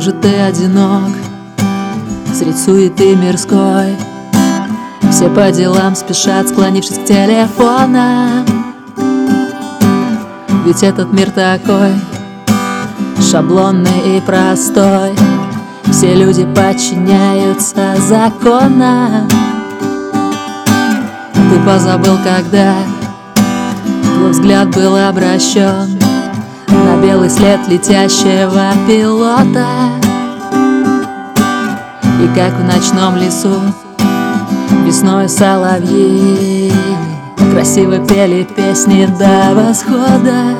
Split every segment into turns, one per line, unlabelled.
же ты одинок средь суеты мирской. Все по делам спешат, склонившись к телефонам. Ведь этот мир такой шаблонный и простой. Все люди подчиняются законам. Ты позабыл, когда твой взгляд был обращен на белый след летящего пилота. И как в ночном лесу весной соловьи красиво пели песни до восхода.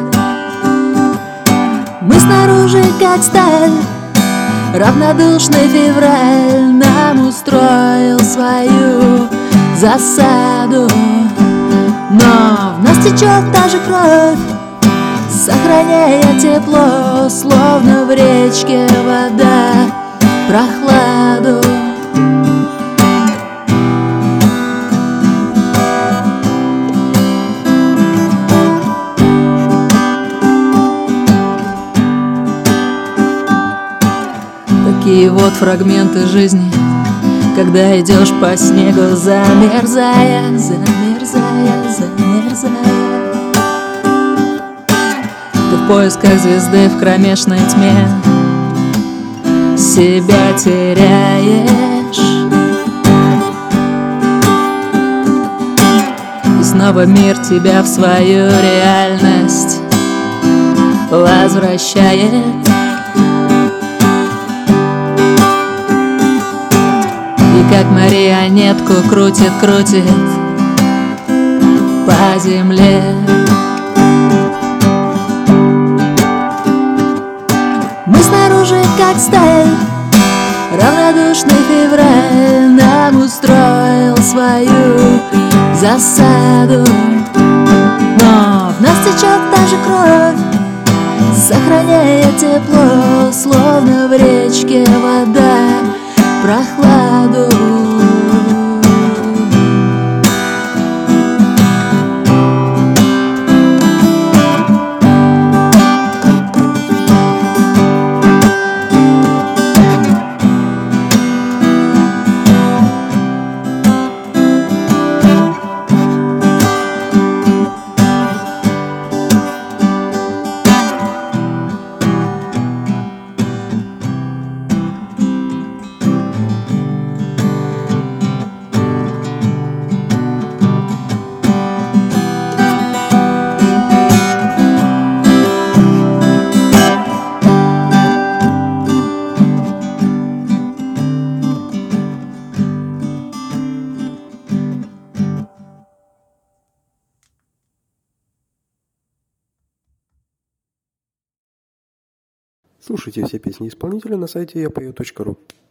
Мы снаружи как сталь, равнодушный февраль нам устроил свою засаду. Но в нас течет та же кровь, сохраняя тепло, словно в речке вода, прохладу. Такие вот фрагменты жизни, когда идешь по снегу, замерзая, замерзая, замерзая. Ты в поисках звезды в кромешной тьме себя теряешь. И снова мир тебя в свою реальность возвращает. И как марионетку крутит, крутит по земле. Мы снаружи как сталь, равнодушный февраль нам устроил свою засаду. Но в нас течет та же кровь, сохраняя тепло, словно в речке вода, прохладу.
Слушайте все песни исполнителя на сайте yapeo.ru.